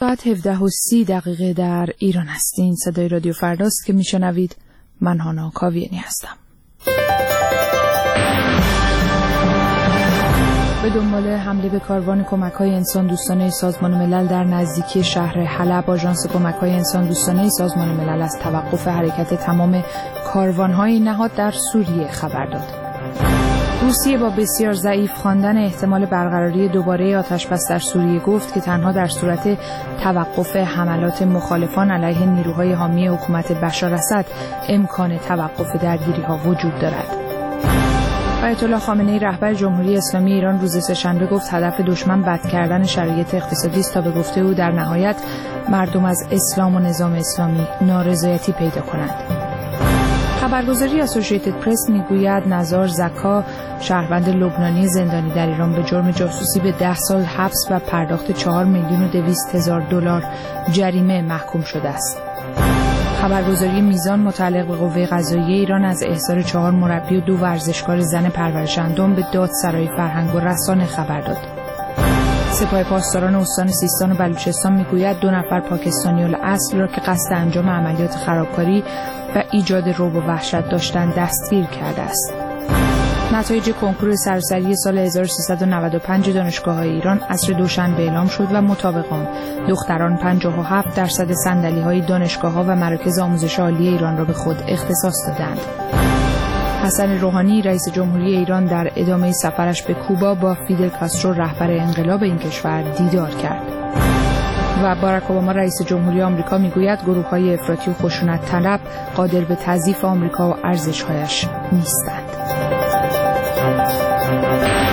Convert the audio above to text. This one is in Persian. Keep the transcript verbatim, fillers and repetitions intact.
ساعت هفده و سی دقیقه در ایران هستین. صدای رادیو فرداست که میشنوید. من هانا کاویانی هستم. به دنبال حمله به کاروان کمک‌های انسان دوستانه سازمان ملل در نزدیکی شهر حلب، آژانس کمک‌های انسان دوستانه سازمان ملل از توقف حرکت تمام کاروان‌های نهاد در سوریه خبر داد. روسیه با بسیار ضعیف خواندن احتمال برقراری دوباره آتش‌بس در سوریه گفت که تنها در صورت توقف حملات مخالفان علیه نیروهای حامی حکومت بشار اسد امکان توقف درگیری‌ها وجود دارد. آیت الله خامنه‌ای رهبر جمهوری اسلامی ایران روز سه‌شنبه گفت هدف دشمن بد کردن شرایط اقتصادی است تا به گفته او در نهایت مردم از اسلام و نظام اسلامی نارضایتی پیدا کنند. خبرگزاری اسوسییتد پرس میگوید نزار زکا، شهروند لبنانی زندانی در ایران، به جرم جاسوسی به ده سال حبس و پرداخت چهار میلیون و دویست هزار دلار جریمه محکوم شده است. خبرگزاری میزان متعلق به قوه قضاییه ایران از احضار چهار مربی و دو ورزشکار زن پرورش اندام به دادسرای فرهنگ و رسانه خبر داد. سپاه پاسداران استان سیستان و بلوچستان میگوید دو نفر پاکستانی الاصل را که قصد انجام عملیات خرابکاری و ایجاد رعب و وحشت داشتند دستگیر کرده است. نتایج کنکور سراسری سال هزار و سیصد و نود و پنج دانشگاه‌های ایران عصر دوشنبه اعلام شد و مطابق آن دختران پنجاه و هفت درصد صندلی‌های دانشگاه‌ها و مراکز آموزش عالی ایران را به خود اختصاص دادند. حسن روحانی رئیس جمهوری ایران در ادامه سفرش به کوبا با فیدل کاسترو رهبر انقلاب این کشور دیدار کرد. و باراک اوباما رئیس جمهوری آمریکا میگوید گروه‌های افراطی و خشونت طلب قادر به تضعیف آمریکا و ارزش‌هایش نیستند.